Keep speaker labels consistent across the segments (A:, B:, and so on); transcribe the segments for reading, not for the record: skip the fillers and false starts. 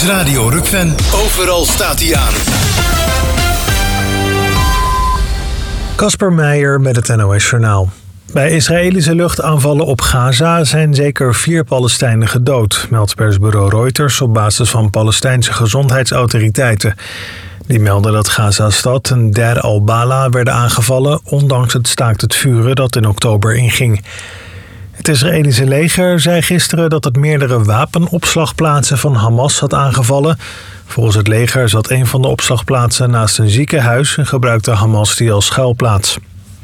A: Radio Rukven. Overal staat hij aan.
B: Kasper Meijer met het NOS Journaal. Bij Israëlische luchtaanvallen op Gaza zijn zeker 4 Palestijnen gedood, meldt persbureau Reuters op basis van Palestijnse gezondheidsautoriteiten. Die melden dat Gaza-stad en Der al-Bala werden aangevallen, ondanks het staakt het vuren dat in oktober inging. Het Israëlische leger zei gisteren dat het meerdere wapenopslagplaatsen van Hamas had aangevallen. Volgens het leger zat een van de opslagplaatsen naast een ziekenhuis en gebruikte Hamas die als schuilplaats.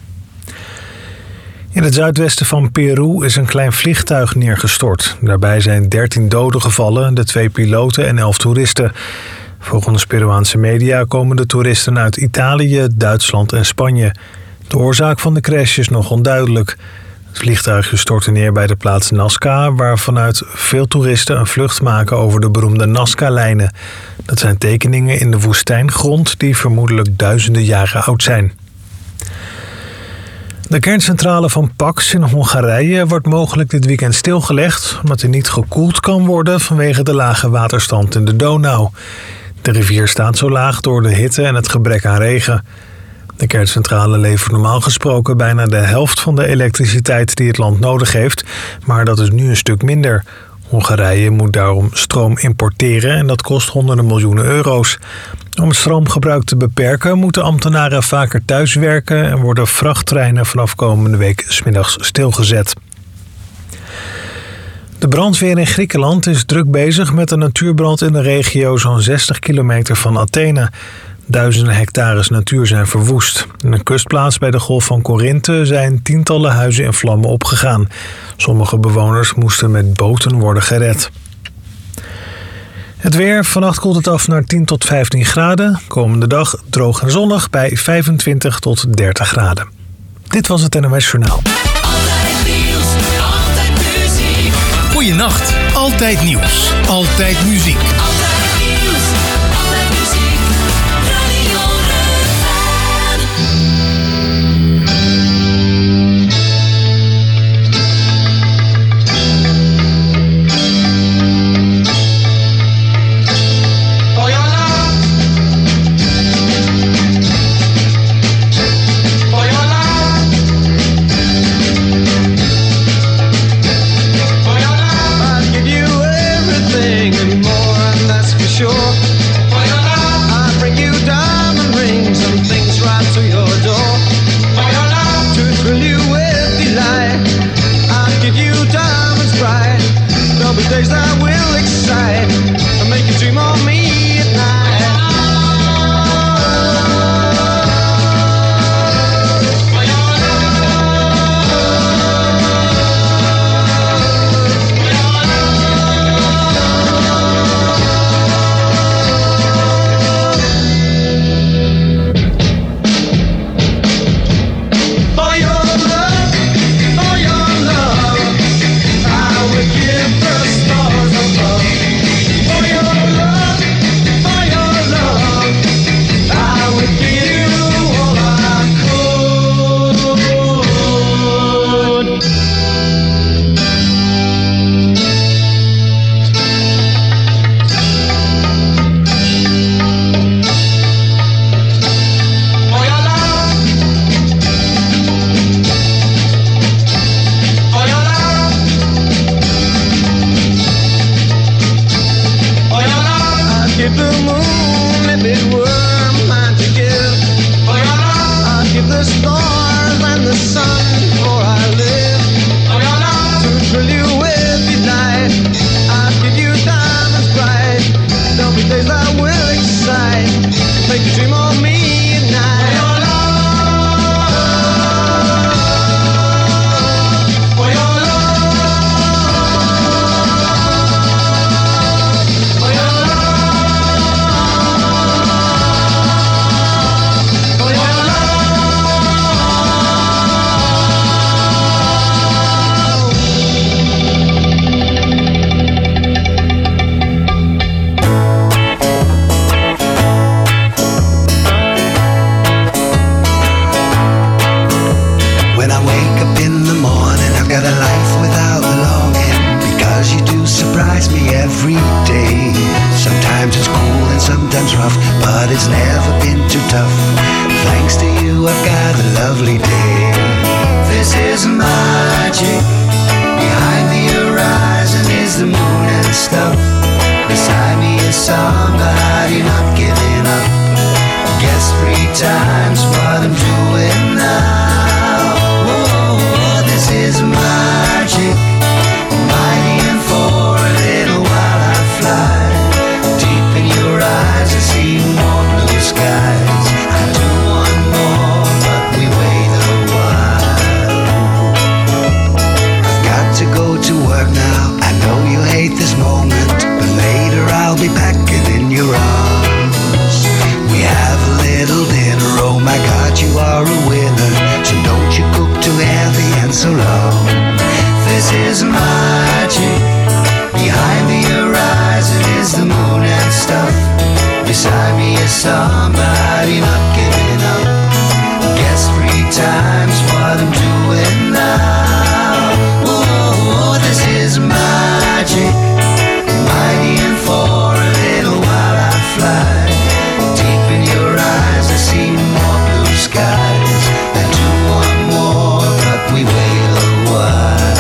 B: In het zuidwesten van Peru is een klein vliegtuig neergestort. Daarbij zijn 13 doden gevallen, de 2 piloten en 11 toeristen. Volgens Peruaanse media komen de toeristen uit Italië, Duitsland en Spanje. De oorzaak van de crash is nog onduidelijk. Het vliegtuigje stortte neer bij de plaats Nazca, waar vanuit veel toeristen een vlucht maken over de beroemde Nazca-lijnen. Dat zijn tekeningen in de woestijngrond die vermoedelijk duizenden jaren oud zijn. De kerncentrale van Paks in Hongarije wordt mogelijk dit weekend stilgelegd, omdat die niet gekoeld kan worden vanwege de lage waterstand in de Donau. De rivier staat zo laag door de hitte en het gebrek aan regen. De kerncentrale levert normaal gesproken bijna de helft van de elektriciteit die het land nodig heeft, maar dat is nu een stuk minder. Hongarije moet daarom stroom importeren en dat kost honderden miljoenen euro's. Om het stroomgebruik te beperken moeten ambtenaren vaker thuiswerken en worden vrachttreinen vanaf komende week 's middags stilgezet. De brandweer in Griekenland is druk bezig met een natuurbrand in de regio zo'n 60 kilometer van Athene. Duizenden hectares natuur zijn verwoest. In een kustplaats bij de Golf van Korinthe zijn tientallen huizen in vlammen opgegaan. Sommige bewoners moesten met boten worden gered. Het weer. Vannacht koelt het af naar 10 tot 15 graden. Komende dag droog en zonnig bij 25 tot 30 graden. Dit was het NOS Journaal.
A: Altijd nieuws, altijd muziek. Goeienacht. Altijd nieuws. Altijd muziek. Altijd nieuws, altijd muziek. Radio Rukven.
C: Days that will excite and make you dream of me at night. For your love, I would give the stars above. For your love, I would give you all I could. For your love, for your love. I'd give the moon if it were mine to give. I'd give the stars and the sun before I live. To thrill you with delight, I'd give you diamonds bright. There'll be days that will excite, make you dream of me at night. For your
D: When I wake up in the morning, I've got a life without longing, because you do surprise me every day. Sometimes it's never been too tough. Thanks to you, I've got a lovely day. This is magic. Behind the horizon is the moon and stuff. Beside me is somebody not giving up. Guess 3 times what I'm doing now. Whoa, this is magic. Mighty and for a little while I fly. Deep in your eyes I see more blue skies. I do want more, but we wait a while. I've got to go to work now. I know you hate this moment, but later I'll be packing in your arms. We have a little dinner, oh my God, you are a winner. So don't you cook too heavy and so long. This is magic. Behind the horizon is the moon and stuff. Beside me is somebody not giving up. Guess 3 times what I'm doing now. Whoa, this is magic. Mighty and for a little while I fly. Deep in your eyes I see more blue skies. I do want more, but we wait a while.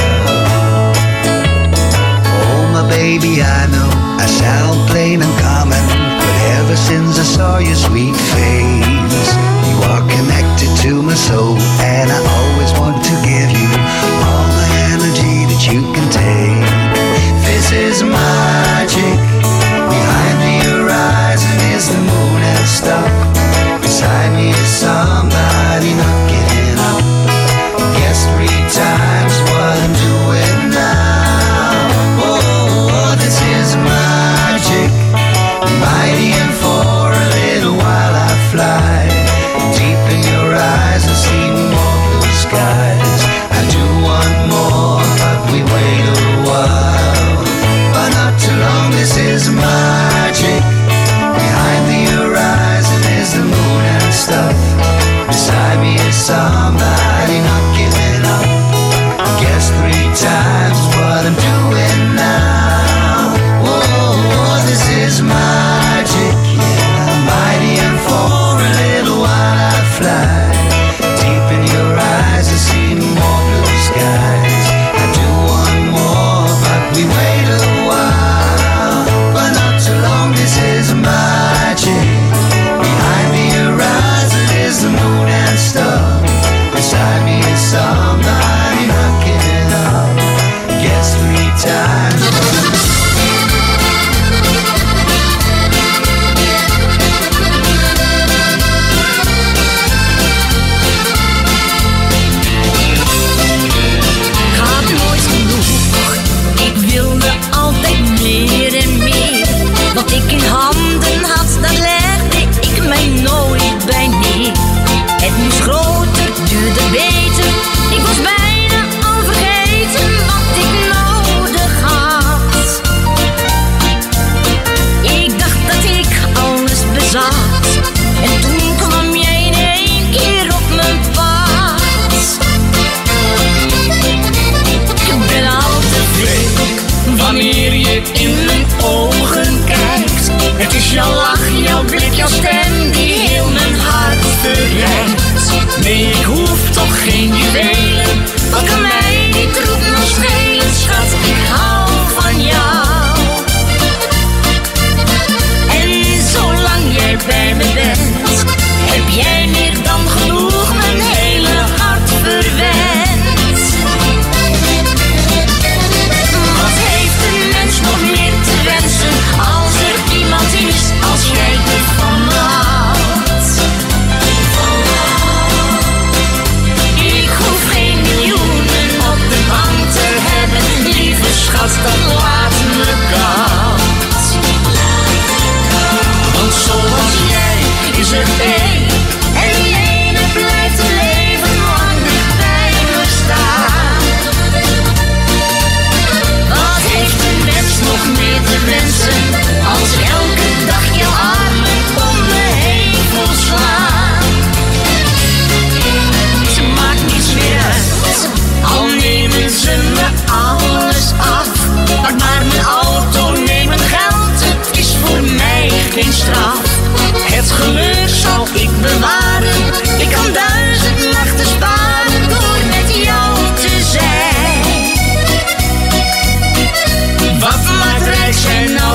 D: Oh my baby, I know I sound plain and common, but ever since I saw your sweet face, you are connected to my soul, and I always want to give you all the energy that you can take. This is magic. Behind the horizon is the moon and stuff. Beside me is somebody not giving up. Guess 3 times what I'm doing now. Oh, this is magic. Mighty and for a little while I fly. Deep in your eyes I see more blue skies. I do want more, but we wait a while. But not too long, this is magic. Behind the horizon is the moon and stuff. Beside me is somebody not giving up. Guess 3 times what I'm doing now. Whoa, this is magic. Yeah, mighty and for a little while I fly. Deep in your eyes I see more blue skies. I do want more, but we wait a while. But not too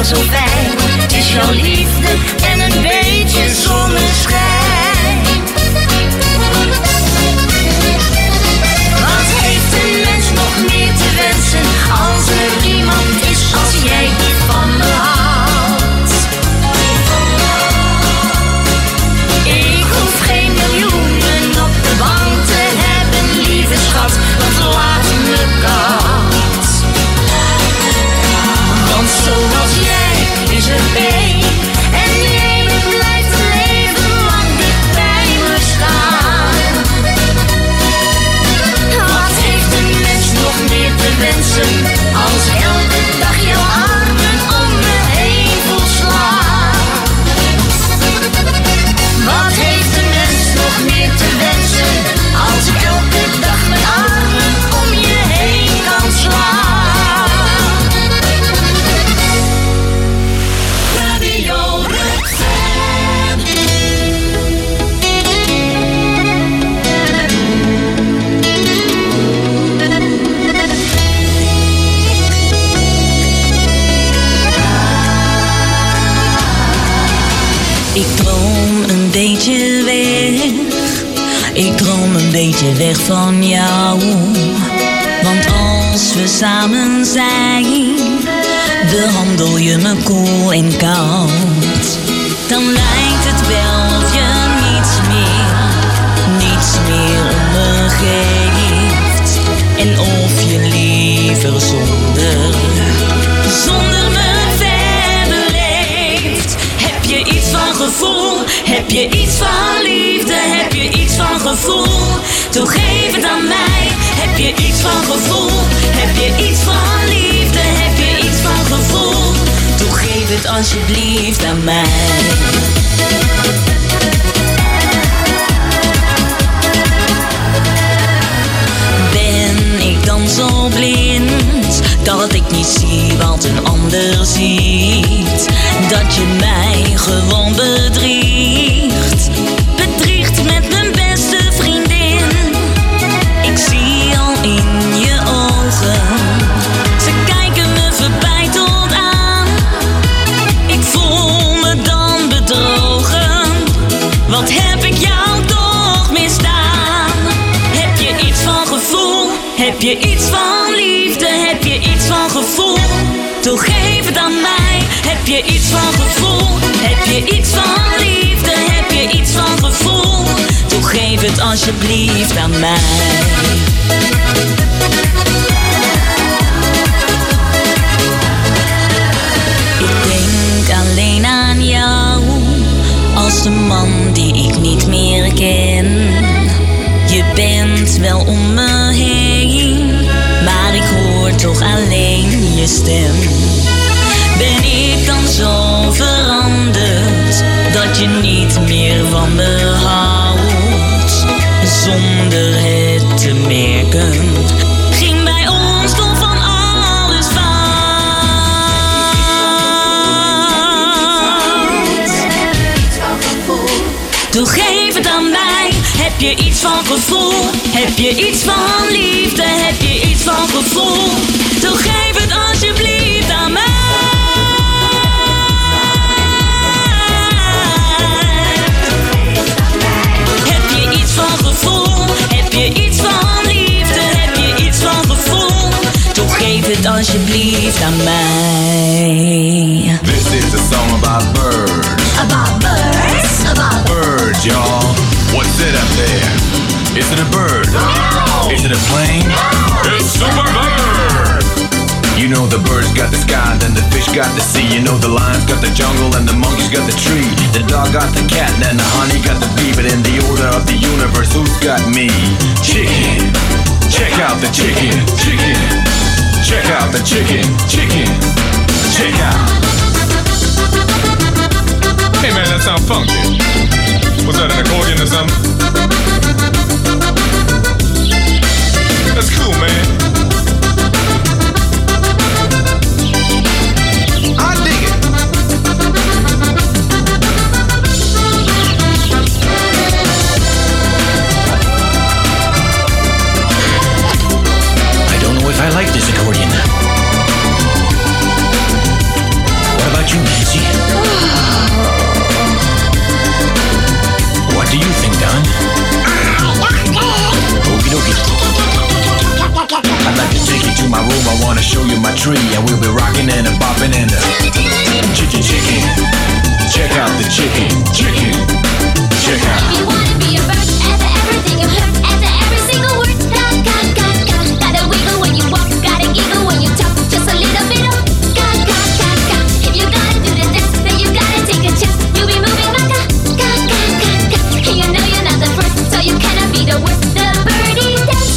E: zo fijn. Het is jouw liefde en een beetje zonneschijn. Wat heeft een mens nog meer te wensen als er iemand is als jij die van me houdt? Ik hoef geen miljoenen op de bank te hebben, lieve schat, want laat me koud. Want zoals jij is er één, en jij blijft een leven lang dicht bij me staan. Wat heeft een mens nog meer te wensen als elke dag jouw armen om me heen voel slaan? Wat heeft een mens nog meer te wensen als ik elke dag mijn armen om je heen kan slaan? Radio Rutgers. Ik droom een beetje weg. Ik droom een beetje weg van jou. Want als we samen zijn, behandel je me koel en koud. Dan lijkt het wel of je niets meer om me geeft. En of je liever zonder me verder leeft. Heb je iets van gevoel? Heb je iets van liefde? Heb je iets van gevoel? Toe geef het aan mij. Heb je iets van gevoel? Heb je iets van liefde? Heb je iets van gevoel? Toe geef het alsjeblieft aan mij. Ben ik dan zo blind dat ik niet zie wat een ander ziet? Dat je mij gewoon bedriegt, bedriegt met mijn beste vriendin. Ik zie al in je ogen, ze kijken me voorbij tot aan. Ik voel me dan bedrogen, wat heb ik jou toch misdaan? Heb je iets van gevoel? Heb je iets van liefde? Heb je iets van gevoel? Toe geef het aan mij. Heb je iets van gevoel? Heb je iets van liefde? Heb je iets van gevoel? Toe geef het alsjeblieft aan mij. Ik denk alleen aan jou als de man die ik niet meer ken. Je bent wel om me heen, maar ik hoor toch alleen je stem. Ben ik dan zo veranderd dat je niet meer van me houdt? Zonder het te merken ging bij ons toch van alles fout. Toe geef het aan mij. Heb je iets van gevoel? Heb je iets van liefde? Heb je iets van gevoel? Toe geef het alsjeblieft aan mij. Heb je iets van gevoel? Heb je iets van liefde? Heb je iets van gevoel? Toe geef het alsjeblieft aan mij.
F: This is a song about birds.
E: About birds? About
F: Birds, y'all. What's it up there? Is it a bird?
E: No.
F: Is it a plane?
E: No.
F: It's Super Bird! You know the birds got the sky, then the fish got the sea. You know the lions got the jungle and the monkeys got the tree. The dog got the cat and the honey got the bee. But in the order of the universe, who's got me? Chicken. Check out the chicken. Chicken. Check out the chicken. Chicken. Check out.
G: Hey man, that sound funky. Was that an accordion or something? That's cool, man.
F: I dig it. I don't know if I like this accordion. What about I wanna show you my tree, and we'll be rocking and a bopping and a chicken. Check out the chicken. Check out.
H: If you wanna be a bird, after everything you heard, after every single word, gotta wiggle when you walk, gotta giggle when you talk, just a little bit of If you gotta do the dance, then you gotta take a chance. You'll be moving like a and you know you're not the first, so you cannot be the worst. The birdie dance,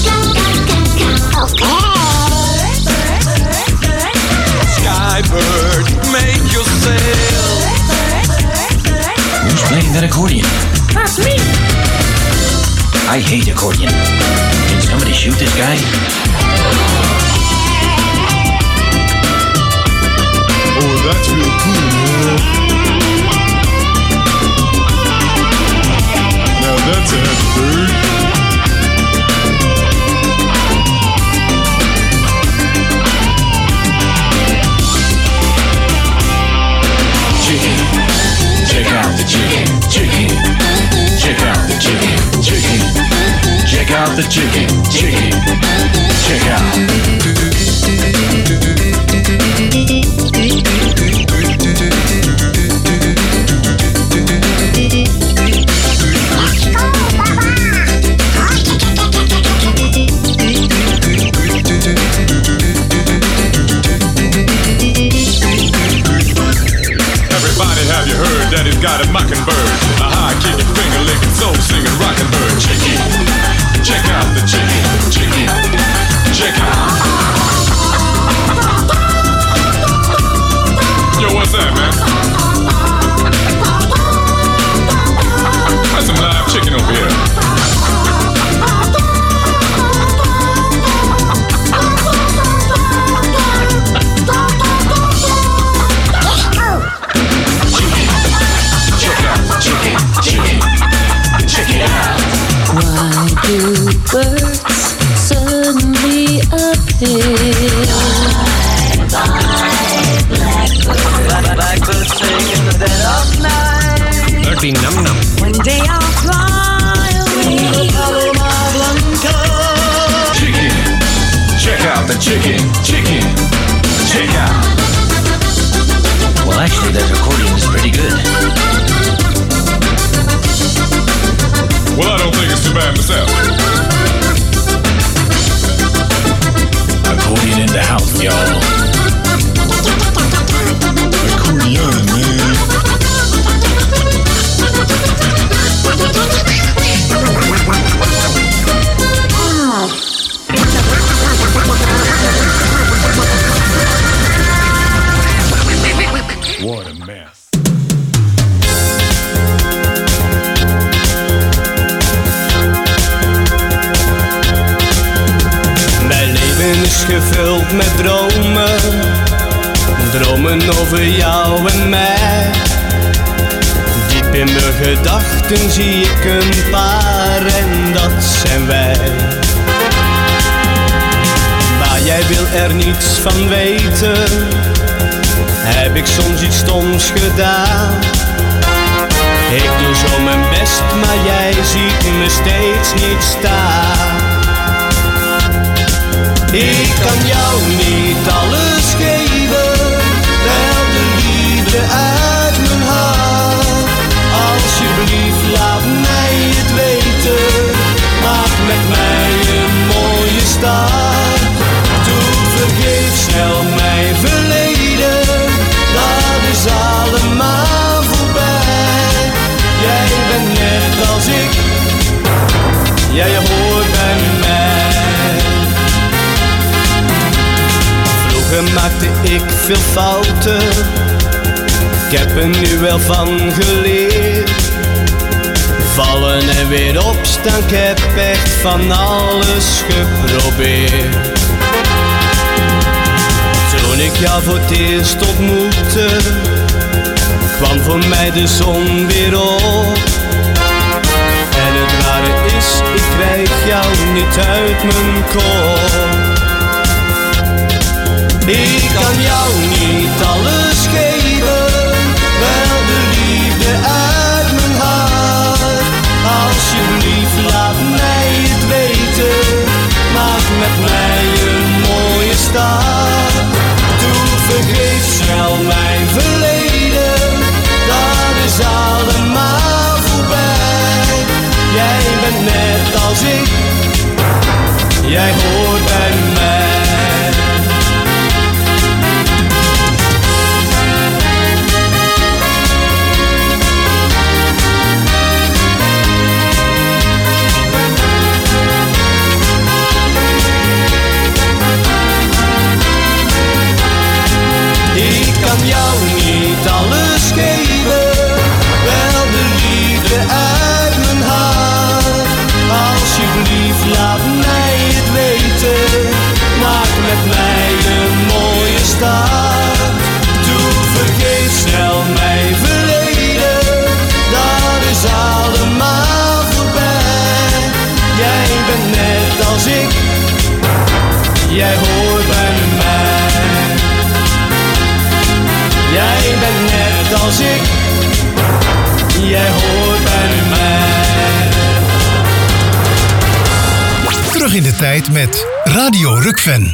C: Skybird, make your sail.
F: Who's playing that accordion?
H: That's me.
F: I hate accordion. Can somebody shoot this guy?
G: Oh, that's real cool, man. Now that's a happy bird.
F: Chicken. Check out the chicken. Check out the chicken. Check out the chicken. Check out.
G: Everybody, have you heard that he's got a mockingbird? A high kicking, finger licking, soul singing, rocking bird. Chicken. Check out the chicken. Check out. Yo, what's that, man? That's some live chicken over here.
E: Why do birds suddenly appear?
C: Blackbird sing in the dead of night.
G: Birdie num num.
E: One day I'll fly away.
F: Chicken. Check out the chicken. Check out. Well, actually, that accordion is pretty good.
G: Well, I don't think it's too bad myself.
F: Accordion in the house, y'all.
G: Accordion, man. What a mess.
I: Mijn leven is gevuld met dromen, dromen over jou en mij. Diep in mijn gedachten zie ik een paar en dat zijn wij. Maar jij wil er niets van weten, heb ik soms iets stoms gedaan. Ik doe zo mijn best, maar jij ziet me steeds niet staan. Ik kan jou niet alles geven, wel de liefde uit mijn hart. Alsjeblieft laat mij het weten, maak met mij een mooie start. Doe vergeet snel mijn verleden, dat is allemaal voorbij. Jij bent net als ik, jij hoort bij mij. Vroeger maakte ik veel fouten, ik heb er nu wel van geleerd. Vallen en weer opstaan, ik heb echt van alles geprobeerd. Toen ik jou voor het eerst ontmoette, kwam voor mij de zon weer op. En het rare is, ik krijg jou niet uit mijn kop. Ik kan jou niet alles geven, wel de liefde uit mijn hart. Alsjeblieft laat mij het weten, maak met mij een mooie start. ik. Jij hoort bij mij. Ik kan jou niet alles geven, wel de liefde uit mijn hart. Alsjeblieft laat mij het weten, maak met mij een mooie start. Doe vergeet snel mijn verleden, dat is allemaal voorbij. Jij bent net als ik, jij hoort bij mij. Jij bent net als ik, jij hoort bij mij.
A: Terug in de tijd met Radio Rukven.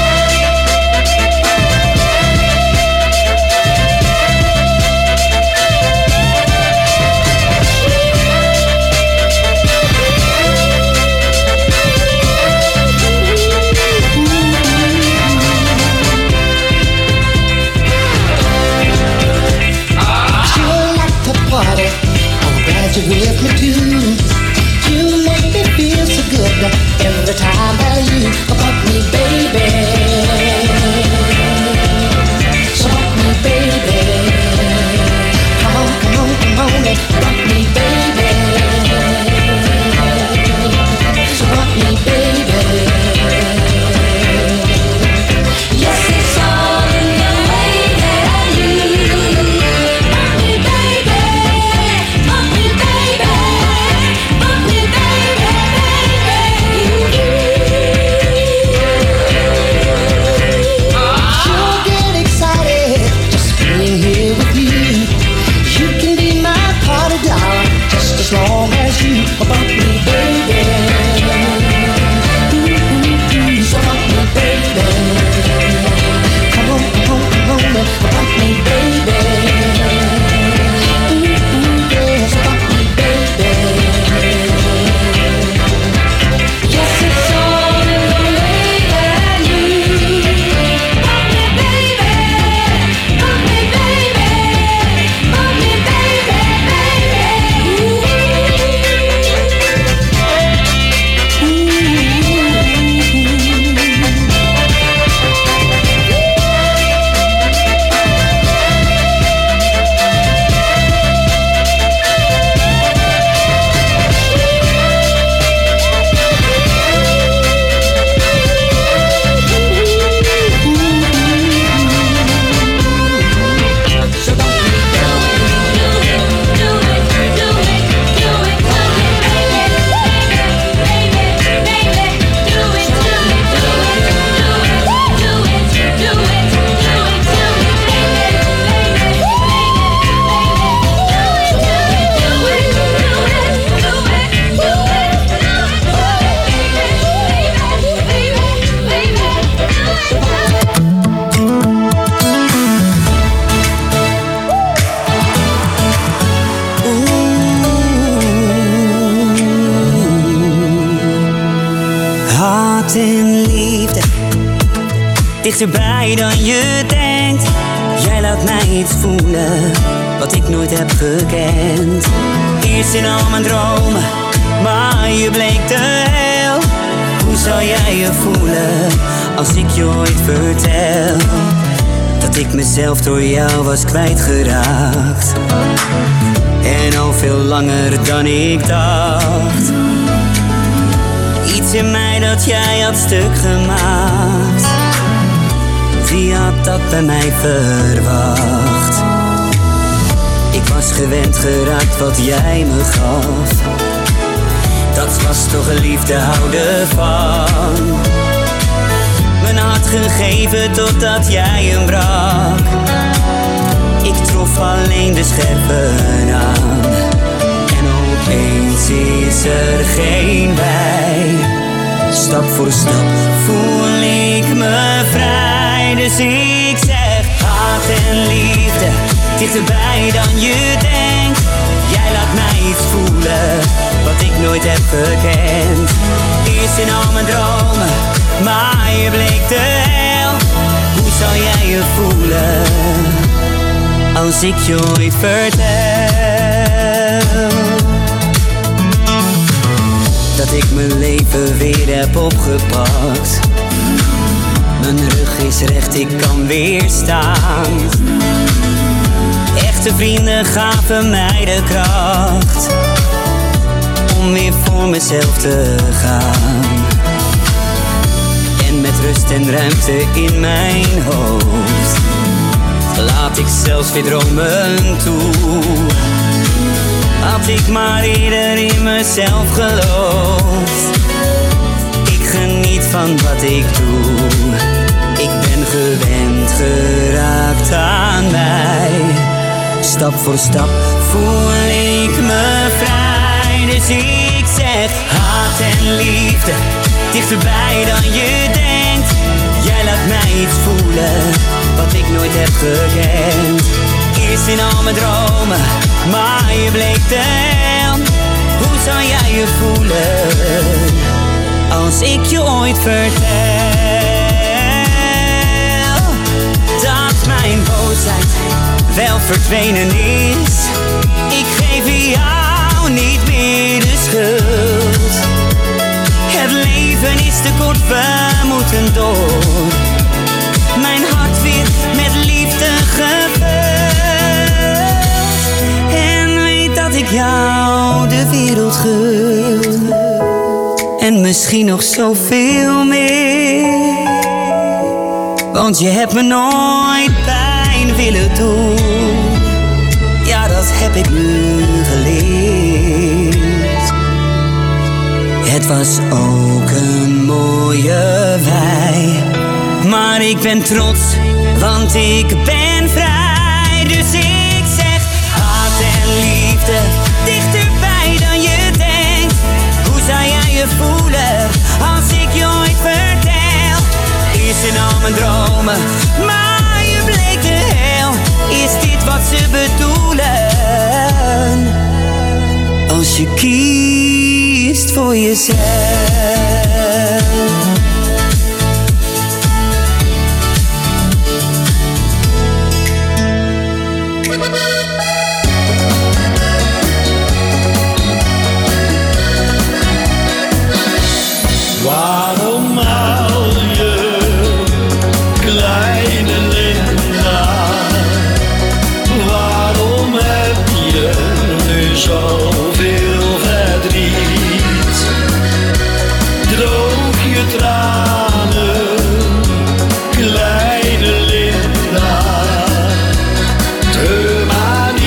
J: You with me too. You make me feel so good every time that you fuck me, baby. So fuck me, baby. Come on, come on, come on and fuck me, baby. So fuck me, baby. Yes, it's all in the way that you fuck me, baby. Fuck me, baby. Fuck me, baby, Sure get excited just being here with you. You can be my party doll just as long as you fuck me, baby. So fuck me, baby. Come on, come on, come on and fuck me, baby. Yes, fuck me, baby. Yes, it's all in the way that you fuck me, baby. Fuck me, baby. Fuck me, baby, So don't do it, do it, do it, do it, do it, baby, baby, baby, do it, do it, do it, do it, do it, do it, do it,
K: Haat en liefde, dichterbij dan je denkt. Jij laat mij iets voelen wat ik nooit heb gekend. Eerst in al mijn dromen, maar je bleek te hel. Hoe zou jij je voelen als ik je ooit vertel dat ik mezelf door jou was kwijtgeraakt? En al veel langer dan ik dacht. Iets in mij dat jij had stuk gemaakt. Wie had dat bij mij verwacht? Ik was gewend geraakt wat jij me gaf. Dat was toch een liefde, hou ervan. Mijn hart gegeven totdat jij hem brak. Ik trof alleen de scherpen aan. En opeens is er geen bij. Stap voor stap voel ik me vrij. Dus ik zeg haat en liefde, dichterbij dan je denkt. Jij laat mij iets voelen wat ik nooit heb gekend. Eerst in al mijn dromen, maar je bleek de hel. Hoe zou jij je voelen als ik je ooit vertel dat ik mijn leven weer heb opgepakt? Mijn rug is recht, ik kan weer staan. Echte vrienden gaven mij de kracht om weer voor mezelf te gaan. En met rust en ruimte in mijn hoofd laat ik zelfs weer dromen toe. Had ik maar eerder in mezelf geloofd. Ik geniet van wat ik doe. Ik ben gewend geraakt aan mij. Stap voor stap voel ik me vrij. Dus ik zeg haat en liefde, dichterbij dan je denkt. Jij laat mij iets voelen wat ik nooit heb gekend. Eerst in al mijn dromen, maar je bleek de hel. Hoe zou jij je voelen als ik je ooit vertel dat mijn boosheid wel verdwenen is? Ik geef jou niet meer de schuld. Het leven is te kort, we moeten door. Mijn hart weer met liefde gevuld. En weet dat ik jou de wereld gun. En misschien nog zoveel meer. Want je hebt me nooit pijn willen doen. Ja, dat heb ik nu geleerd. Het was ook een mooie wei. Maar ik ben trots, want ik ben vrij. Dus ik zeg haat en liefde, dichterbij dan je denkt. Hoe zou jij je voelen als ik je ooit vertel? Eerst in al mijn dromen, maar je bleek de hel. Is dit wat ze bedoelen? Als je kiest voor jezelf.
L: Waarom huil je, kleine Linda? Waarom heb je nu zoveel verdriet? Droog je tranen, kleine Linda. Treur maar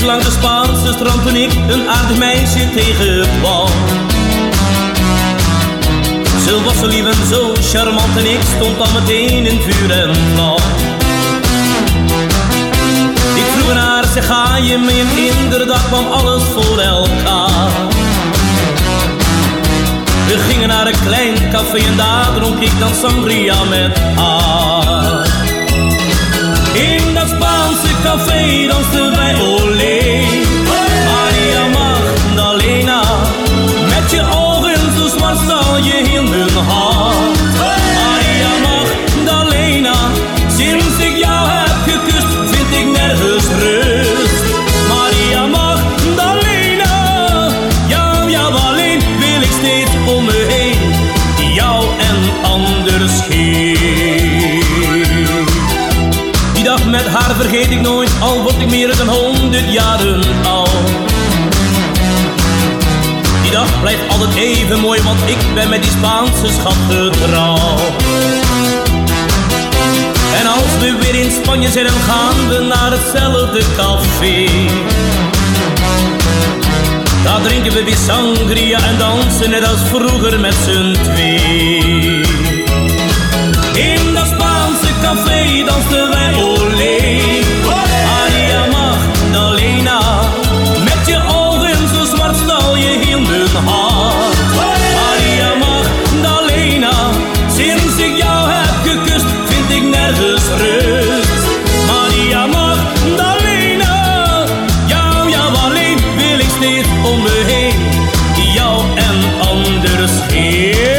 M: langs de Spaanse strand toen ik een aardig meisje tegenkwam. Ze was zo lief en zo charmant en ik stond al meteen in vuur en vlam. Ik vroeg haar, zeg ga je mee? En inderdaad kwam alles voor elkaar. We gingen naar een klein café en daar dronk ik dan sangria met haar. In dat Spaanse café dansten wij olé. Maria Magdalena, met je ogen zo zwart stal je in mijn hart. Maria Magdalena, sinds ik jou heb gekust vind ik nergens rust. Maria Magdalena, jou alleen wil ik steeds om me heen, jou en anders geen. Die dag met haar vergeet ik nooit, al word ik meer dan 100 jaren oud. Die dag blijft altijd even mooi, want ik ben met die Spaanse schat getrouwd. En als we weer in Spanje zijn, dan gaan we naar hetzelfde café. Daar drinken we weer sangria en dansen net als vroeger met z'n twee. In dat Spaanse café dansten wij olé. Maria Magdalena, met je ogen zo zwart stal je in mijn hart. Maria Magdalena, sinds ik jou heb gekust vind ik nergens rust. Maria Magdalena, jou alleen wil ik steeds om me heen, jou en anders geen.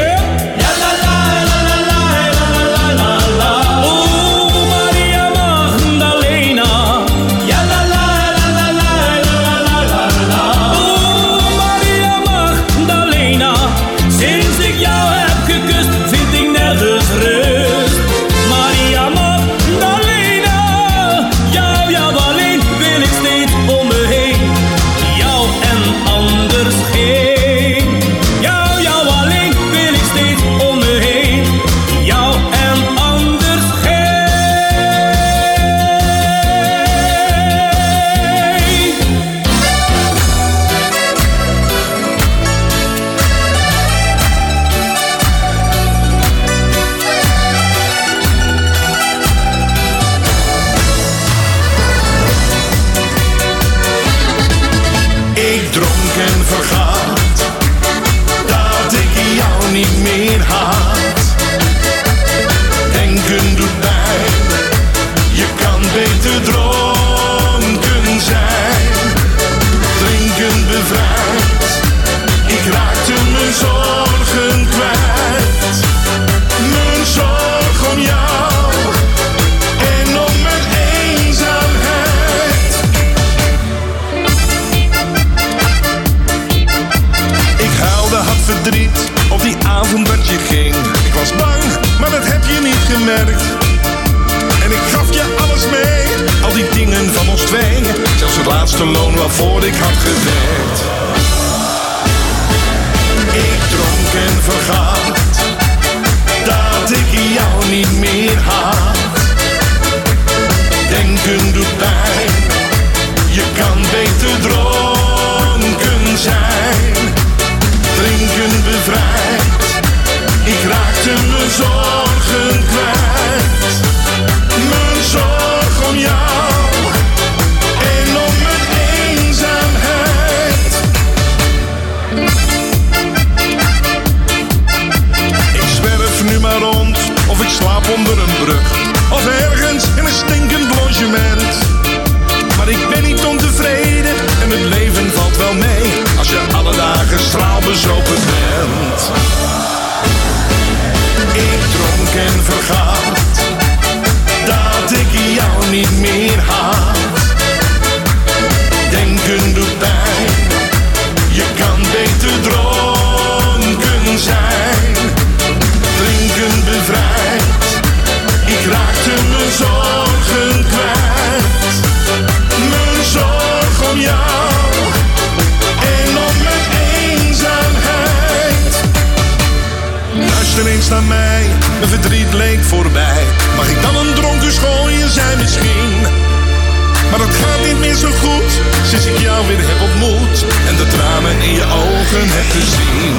N: jou weer heb ontmoet en de tranen in je ogen heb gezien.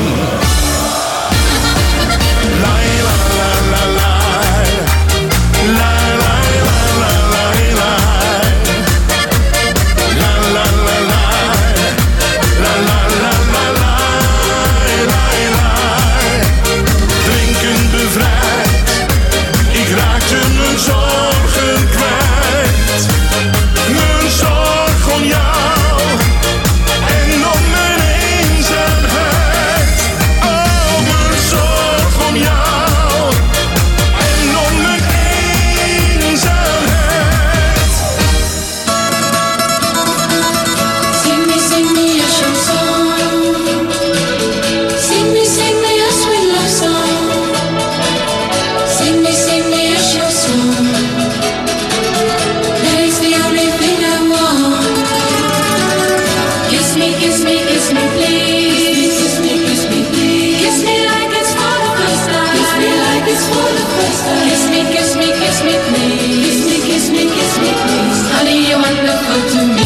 N: La la la la la, la la la la la la, la la la la, la la la la la, la. Drinken bevrijd, ik raakte mijn zorgen kwijt. Mijn zorg om jou en om mijn eenzaamheid. Oh, mijn zorg om jou en om mijn eenzaamheid.
J: Sing me a chanson. Sing me a sweet love song. Sing me a chanson. That is the only thing I want. Kiss me, please. Kiss me, please. Kiss me like it's for the first time. Kiss me like it's for the first time. Kiss me, please. Kiss me, please. Honey, you're wonderful to me.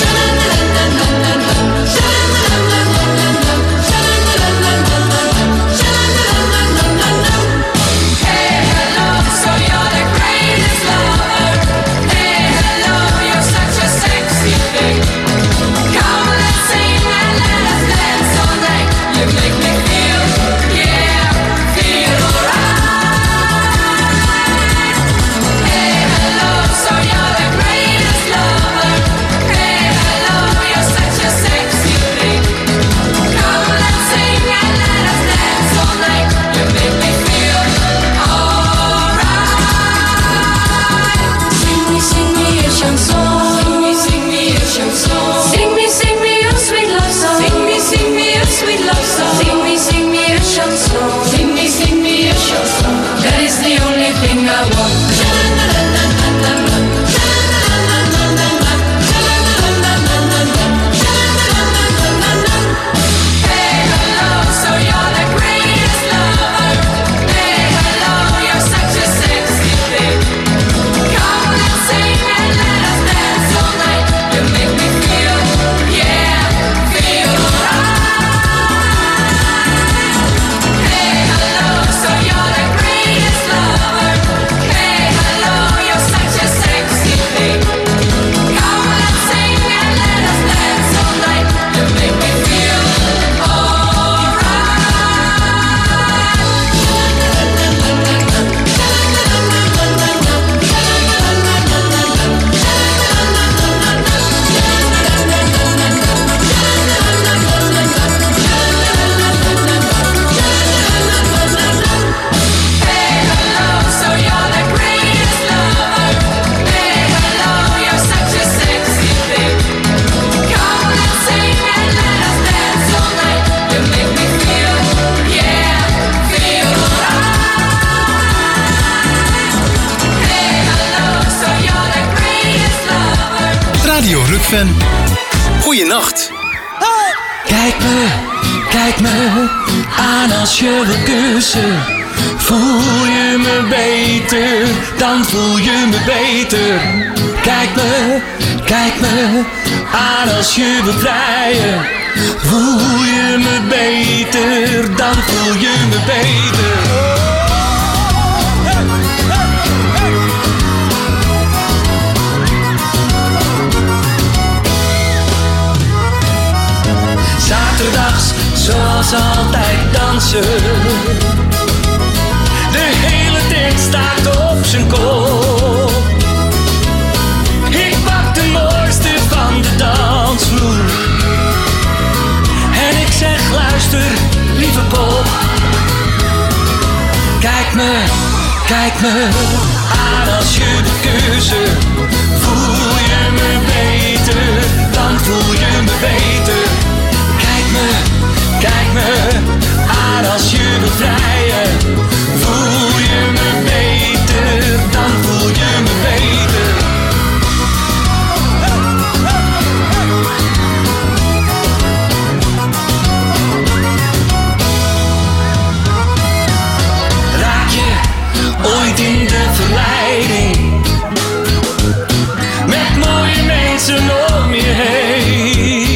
J: Hey, hello, so you're the greatest lover. Hey, hello, you're such a sexy thing. Come, let's sing and let us dance all night. You make me feel, yeah, feel alright. Hey, hello, so you're the greatest lover. Hey, hello, you're such a sexy thing. Come, let's sing and let us dance all night. You make me feel alright. Sing me a chanson. Sing me a chanson. Sing me a sweet love song. Sing me a sweet love song. Sing me a chanson. Sing me a chanson. That is the only thing I want. Hey, hello, so you're the greatest lover. Hey, hello, you're such a sexy thing. Come, let's sing and let us dance all night. You make me feel, yeah, feel alright. Hey, hello, so you're the greatest lover. Hey, hello, you're such a sexy thing. Come, let's sing and let us dance all night. You make me feel Hey, hello, so you're the greatest lover. Hey, hello, you're such a sexy thing. Come, let's sing and let us dance all night. You make me feel, yeah, feel alright. Hey, hello, so you're the greatest lover.
A: Radio Rukven. Goeienacht.
O: Kijk me aan als je wil kussen. Voel je me beter, dan voel je me beter. Kijk me aan als je wil vrijen. Voel je me beter, dan voel je me beter. Zaterdags, zoals altijd dansen. De hele tent staat op zijn kop. Ik pak de mooiste van de dansvloer. En ik zeg luister, lieve pop. Kijk me aan als je de kussen. Voel je me beter, dan voel je me beter. Kijk me aan als je wil vrijen. Voel je me beter, dan voel je me beter. Raak je ooit in de verleiding? Met mooie mensen om je heen.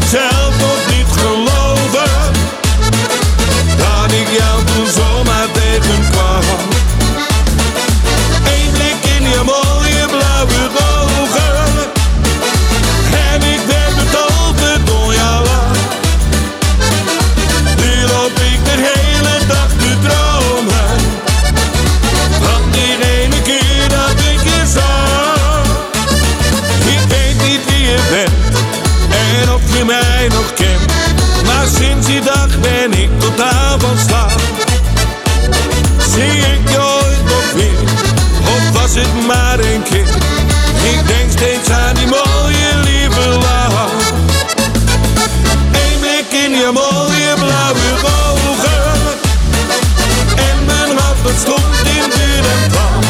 N: het zelf nog niet geloven, dat ik jou toen zomaar tegenkwam. Eén blik in je mooie blauwe ogen en ik werd betoverd door jouw lach. Nu loop ik de hele dag te dromen van die ene keer dat ik je zag. Ik weet niet wie je bent en of je mij nog kent, maar sinds die dag ben ik totaal van slag. Zie ik je ooit nog weer, of was het maar een keer? Ik denk steeds aan die mooie lieve lach. Eén blik in je mooie blauwe ogen en mijn hart dat stond in vuur en vlam.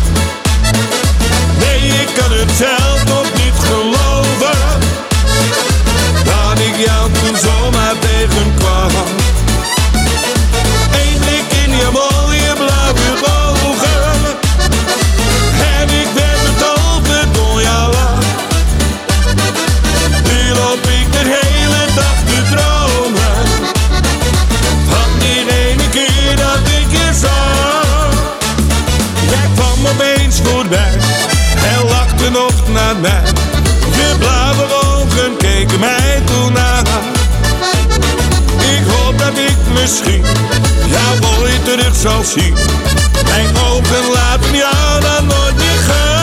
N: Nee, ik kan het zelf nog niet geloven, dat ik jou toen zomaar tegenkwam. Eén blik in je mooie blauwe ogen en ik werd betoverd door jouw lach. Nu loop ik de hele dag te dromen van die ene keer dat ik je zag. Jij kwam opeens voorbij en lachte nog naar mij. Je blauwe ogen keken mij toen aan. Ik hoop dat ik misschien jou ooit terug zal zien. Mijn ogen laten jou dan nooit meer gaan.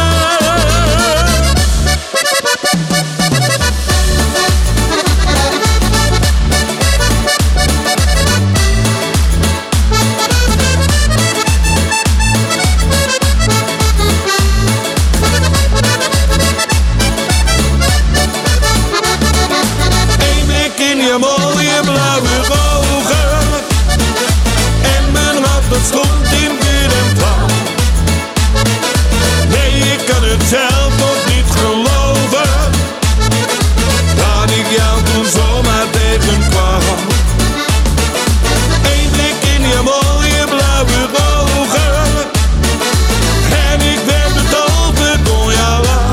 N: Eén blik in je mooie blauwe ogen en mijn hart dat stond in vuur en vlam. Nee, ik kan het zelf nog niet geloven, dat ik jou toen zomaar tegenkwam. Eén blik in je mooie blauwe ogen en ik werd betoverd door jouw lach.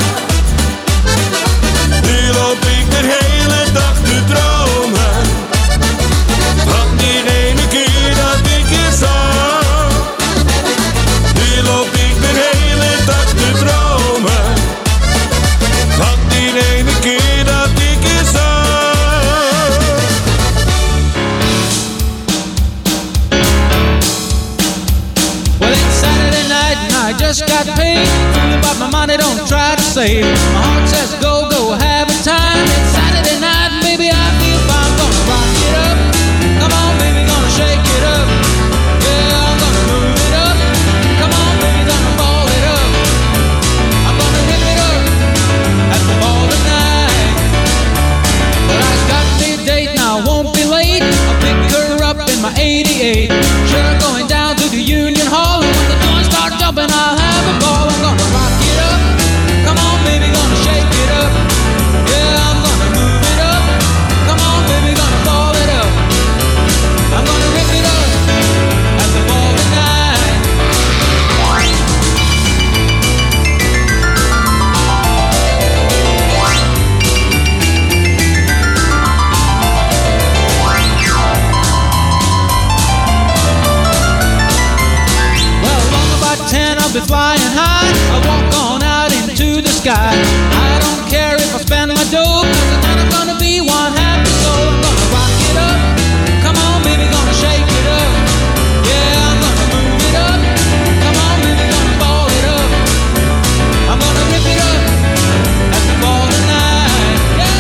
N: Nu loop ik de hele dag te dromen van die ene keer dat ik je zag. Nu loop ik de hele dag te dromen van die ene keer dat ik je zag.
P: Well, it's Saturday night and I just got paid. Fooling about my money, don't try to save. My heart says go, go, have a time. It's Saturday night and baby I feel fine. Gonna rock it up. Come on baby, gonna shake it up. Yeah, I'm gonna move it up. Come on baby, gonna ball it up. I'm gonna rip it up at the ball tonight. But I got me a date now, won't be late. I'll pick her up in my 88. Sure, going down to the Union Hall. And when the doors start jumping, I'll have a ball. I'm gonna rock it up. Come on, baby, gonna shake it up. Yeah, I'm gonna move it up. Come on, baby, gonna ball it up. I'm gonna rip it up at the ball tonight. Well, along about 10, I'll be flying high. I walk on out into the sky. I don't care if I spend my dough, 'cause tonight I'm gonna be one happy soul. I'm gonna rock it up. Come on, baby, gonna shake it up. Yeah, I'm gonna move it up. Come on, baby, gonna ball it up. I'm gonna rip it up at the ball tonight. Yeah.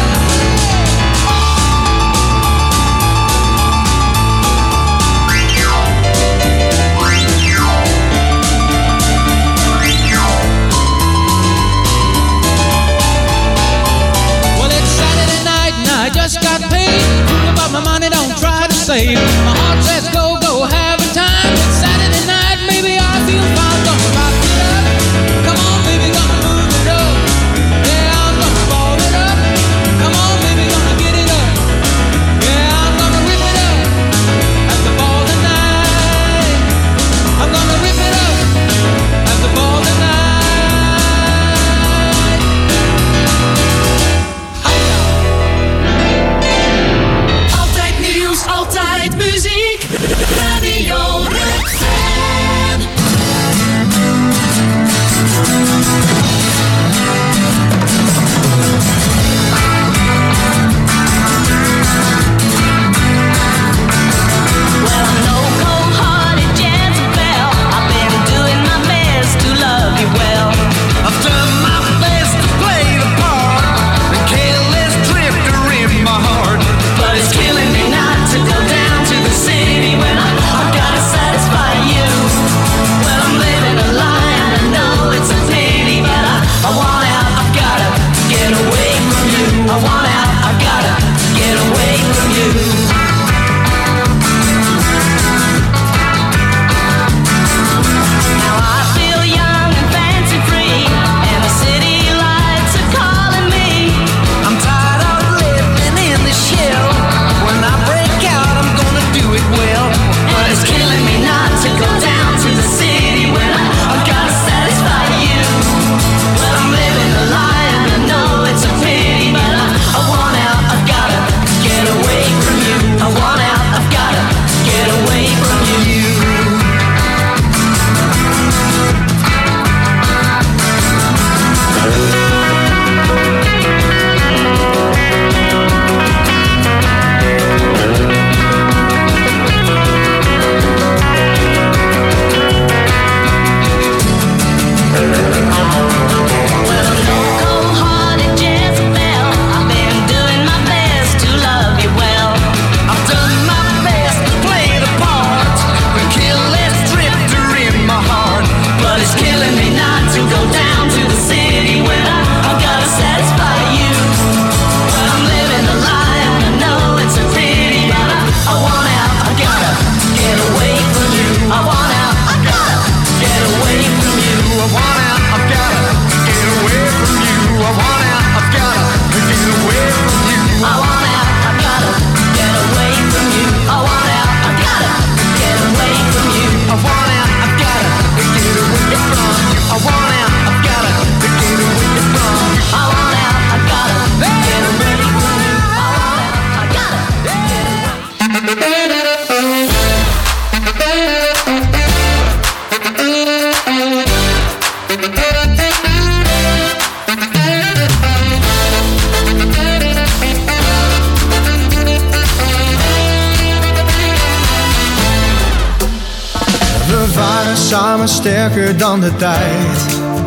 P: Well, it's Saturday night and I just got paid. Fool about my money, don't try to save. My heart says go, go, have a time. It's Saturday night, maybe I feel fine. Gonna rock it up. Come on, baby, gonna move it up. Yeah, I'm gonna ball it up. Come on, baby, gonna get it up. Yeah, I'm gonna rip it up at the ball tonight. I'm gonna rip it up at the ball tonight. Hi-ya.
Q: samen sterker dan de tijd.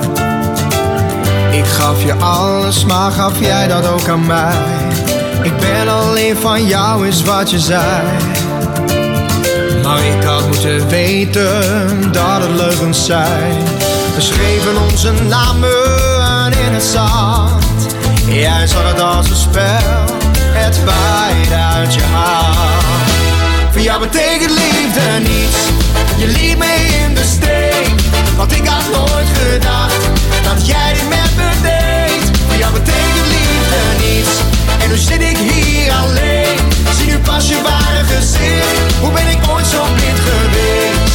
Q: Ik gaf je alles, maar gaf jij dat ook aan mij? Ik ben alleen van jou is wat je zei. Maar ik had moeten weten dat het leugens zijn. We schreven onze namen in het zand. Jij zag het als een spel, het waaide uit je hand. Voor jou betekent liefde niets, je liet me in de steek. Want ik had nooit gedacht dat jij dit met me deed. Voor jou betekent liefde niets, en nu zit ik hier alleen. Zie nu pas je ware gezicht, hoe ben ik ooit zo blind geweest?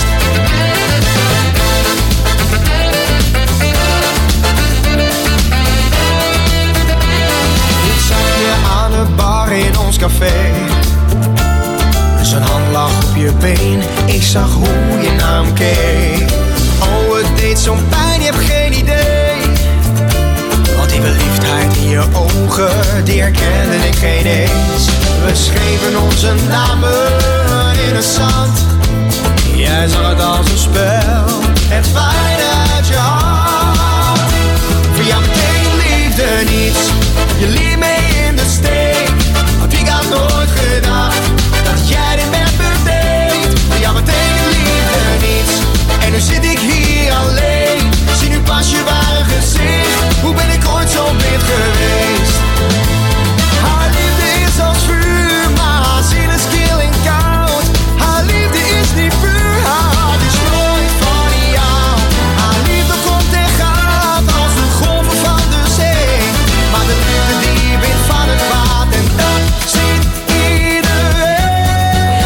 Q: Ik zag je aan de bar in ons café. Zijn hand lag op je been, ik zag hoe je naar hem keek. Oh, het deed zo'n pijn, je hebt geen idee. Want die verliefdheid in je ogen, die herkende ik geen eens. We schreven onze namen in het zand. Jij zag het als een spel, het waaide uit je hand. Voor jou betekent liefde niets, je liet me in de steek. Want ik had nooit gedacht dat jij dit met me deed. Voor jou betekent liefde niets, en nu zit ik hier alleen. Zie nu pas je ware gezicht, hoe ben ik ooit zo blind geweest? Haar liefde is als vuur, maar haar ziel is kil en koud. Haar liefde is niet puur, haar hart is nooit van jou. Haar liefde komt en gaat als de golven van de zee. Maar de liefde die wint van het kwaad, en dat ziet iedereen.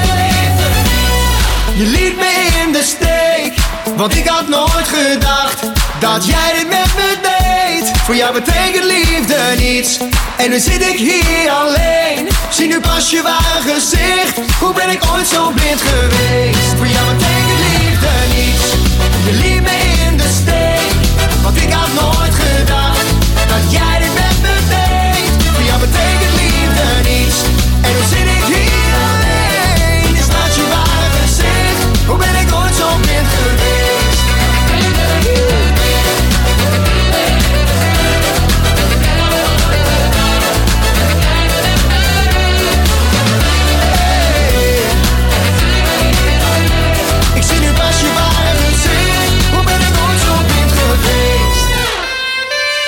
Q: Je liet me in de steek, want ik had nooit gedacht dat jij dit met me deed. Voor jou betekent liefde niets, en nu zit ik hier alleen. Zie nu pas je ware gezicht, hoe ben ik ooit zo blind geweest? Voor jou betekent liefde niets, je liet me in de steek. Want ik had nooit gedacht dat jij dit met me deed. Voor jou betekent liefde niets, en nu zit ik hier alleen. Is dat je ware gezicht, hoe ben ik ooit zo blind geweest? Ik zie nu pas je ware gezicht, hoe ben ik ooit zo blind geweest?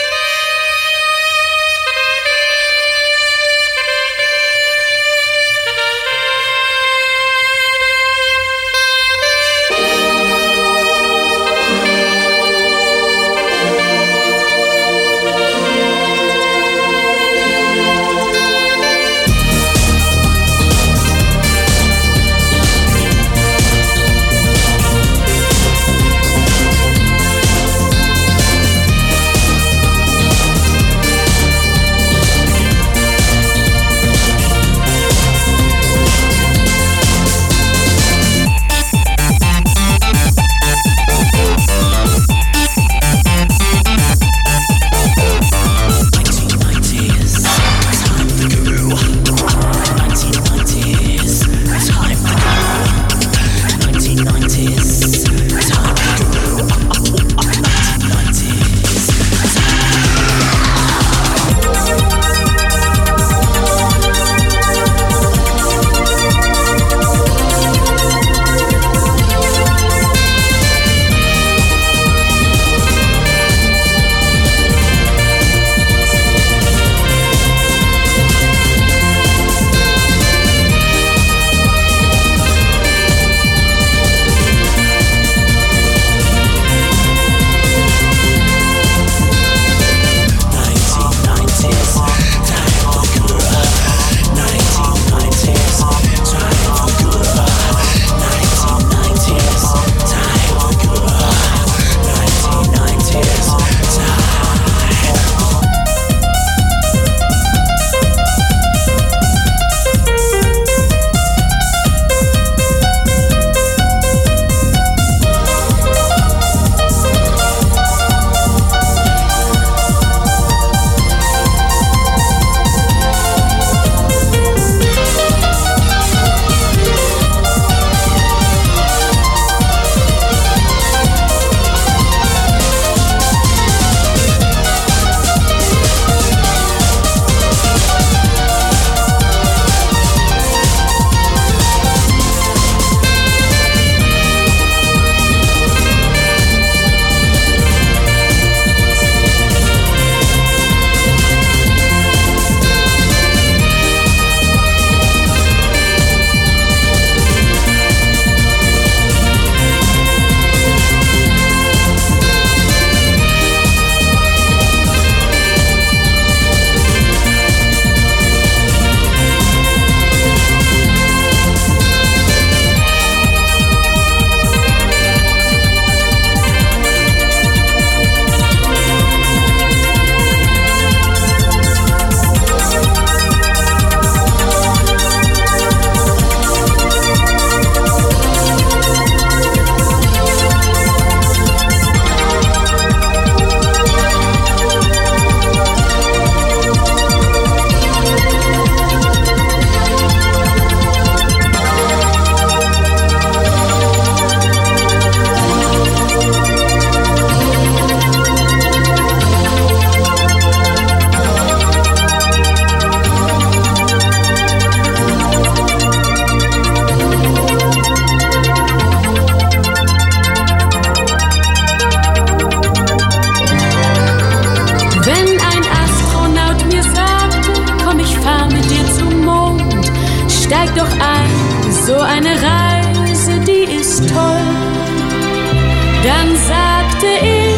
J: Dann sagte ich,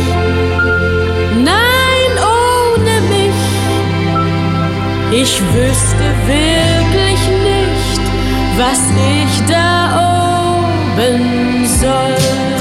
J: nein, ohne mich. Ich wüsste wirklich nicht, was ich da oben soll.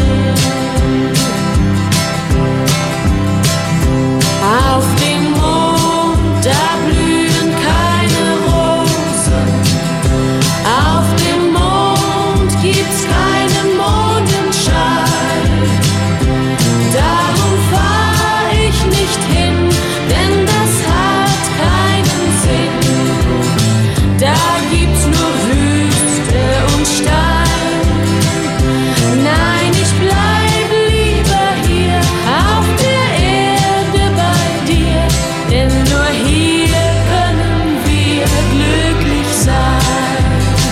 J: Auf dem Mond, da blühen keine Rosen. Auf dem Mond gibt's keinen Mondenschein. Darum fahr ich nicht hin, denn das hat keinen Sinn. Da gibt's nur Wüste und Stein. Nein, ich bleib lieber hier auf der Erde bei dir, denn nur hier können wir glücklich sein.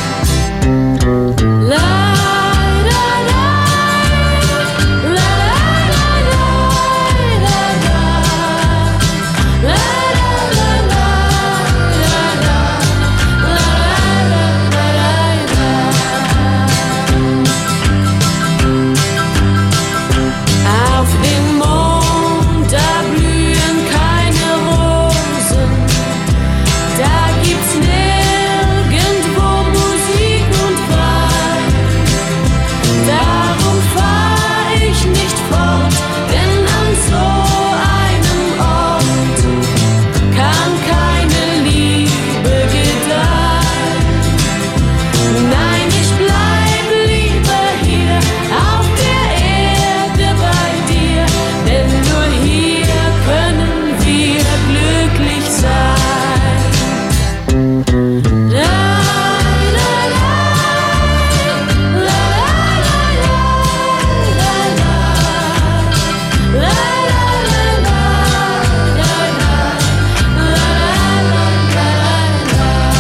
J: La la la, la la la la la, la la la Auf dem Mond, da blühen keine Rosen. Da gibt's nirgendwo Musik und Wein. Darum fahr ich nicht fort, denn an so einem Ort kann keine Liebe gedeihen. Nein, ich bleib lieber hier auf der Erde bei dir, denn nur hier können wir glücklich sein.